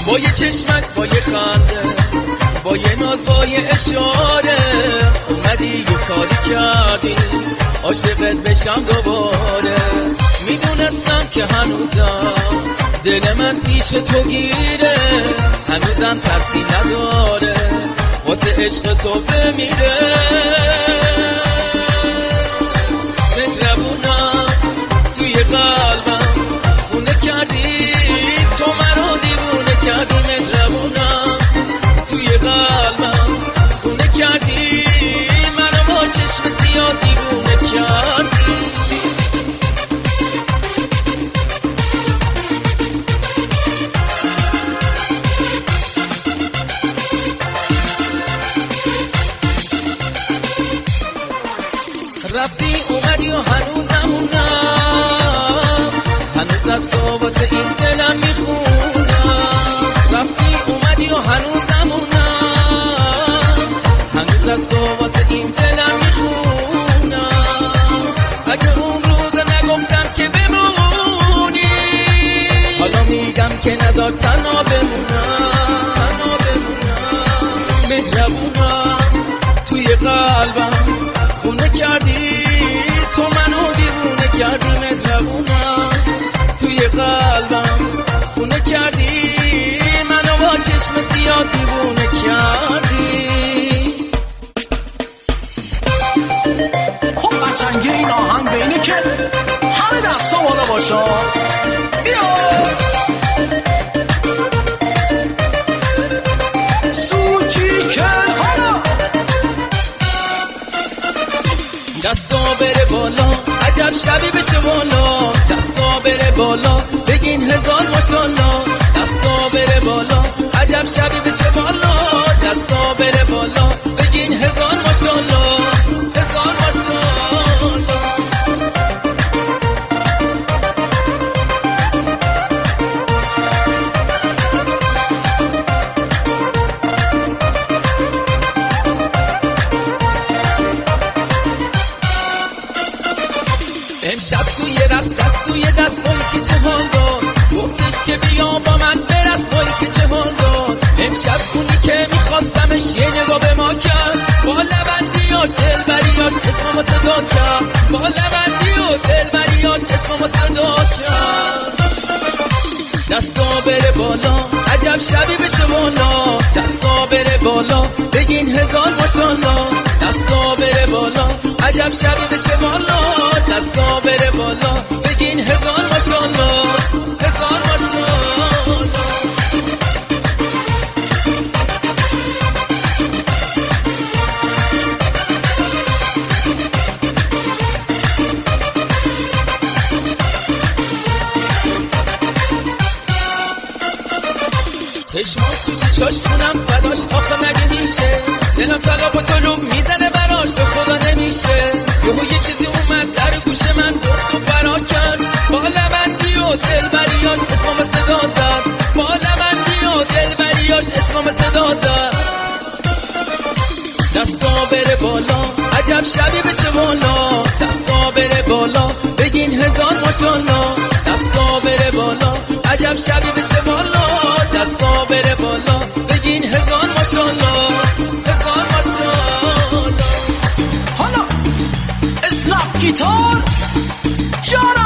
با یه چشمک با یه خنده با یه ناز با یه اشاره اومدی یه کاری کردی عاشقت بشم دوباره. میدونستم که هنوزم دل من پیش تو گیره، هنوزم ترسی نداره واسه عشق تو بمیره. مهربونم توی قلبم خونه کردی، تو مرا دیوونه کردی. مهربونم توی قلبم خونه کردی، منو با چشم سیاه دیوونه کردی. رفتی اومدی و هنوزمونم، هنوز از تو واسه این دلم میخونم. رفتی اومدی و هنوزمونم، هنوز از تو واسه این دلم میخونم. اگه اون روز نگفتم که بمونی، حالا میگم که نذار تنها بمونم، تنها بمونم. مهربونم توی قلبم خونه کردی، تو منو دیوونه کردی. مهربونم توی قلبم خونه کردی، منو با چشم سیاه دیوونه کردی. خب قشنگی این آهنگ به اینه که همه دستا بالا باشا. بیا دستا بره بالا عجب شبی بشه بالا، دستا بره بالا بگین هزار ماشالله. دستا بره بالا عجب شبی بشه بالا، دستا بره بالا بگین هزار ماشالله، هزار ماشالله. امشب توی رقص دست توی دست وای که چه حال داد، گفتش که بیا با من برس وای که چه حال داد. امشب اونی که میخواستمش یه نگاه به ما کرد، با لبندیاش دلبریاش اسممو صدا کرد، با لبندی و دلبریاش اسممو صدا کرد. دستا بره بالا عجب شبی بشه بالا، دستا بره بالا بگین هزار ماشالله. دستا بره بالا عجب شبی بشه بالا، دستا بره بالا بگین هزار ماشالله، هزار ماشالله. چشمات تو چشاش کنم فداش آخه مگه میشه، دلم طلب و طلوب میزنه براش به خدا نمیشه. یهو یه چیزی اومد در گوش من گفت و فرار کرد، با لبندی و دلبریاش اسمم صدا داد، با لبندی و دلبریاش اسمم صدا داد. دستا بره بالا عجب شبی بشه بالا، دستا بره بالا بگین هزار ماشالله. دستا بره بالا عجب شبی بشه بالا، دستا بره بالا بگین هزار ماشالله، هزار ماشالله. حالا اسنپ گیتار جانا